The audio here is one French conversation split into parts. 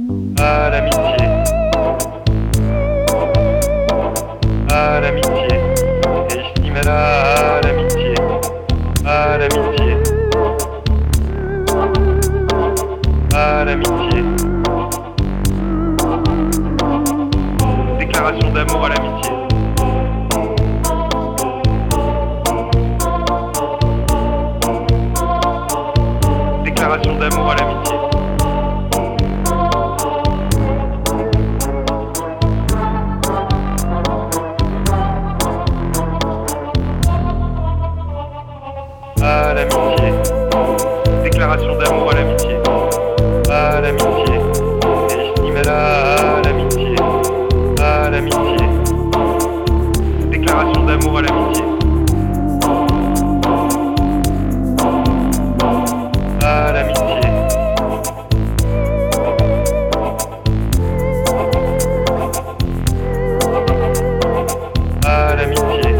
à l'amitié, à l'amitié, estimela à l'amitié, à l'amitié, à l'amitié. Déclaration d'amour à l'amitié. Déclaration d'amour à l'amitié. À l'amitié. Déclaration d'amour à l'amitié. À l'amitié. Estimela à l'amitié. À l'amitié. Déclaration d'amour à l'amitié. À l'amitié. À l'amitié.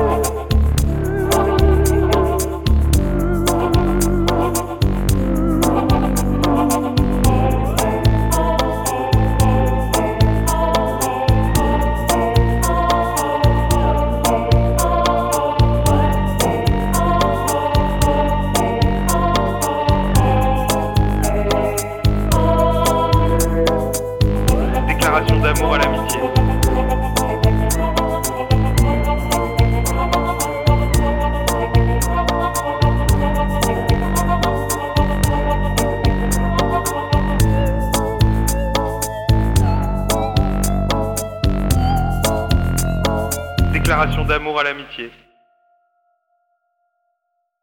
Déclaration d'amour à l'amitié. Déclaration d'amour à l'amitié.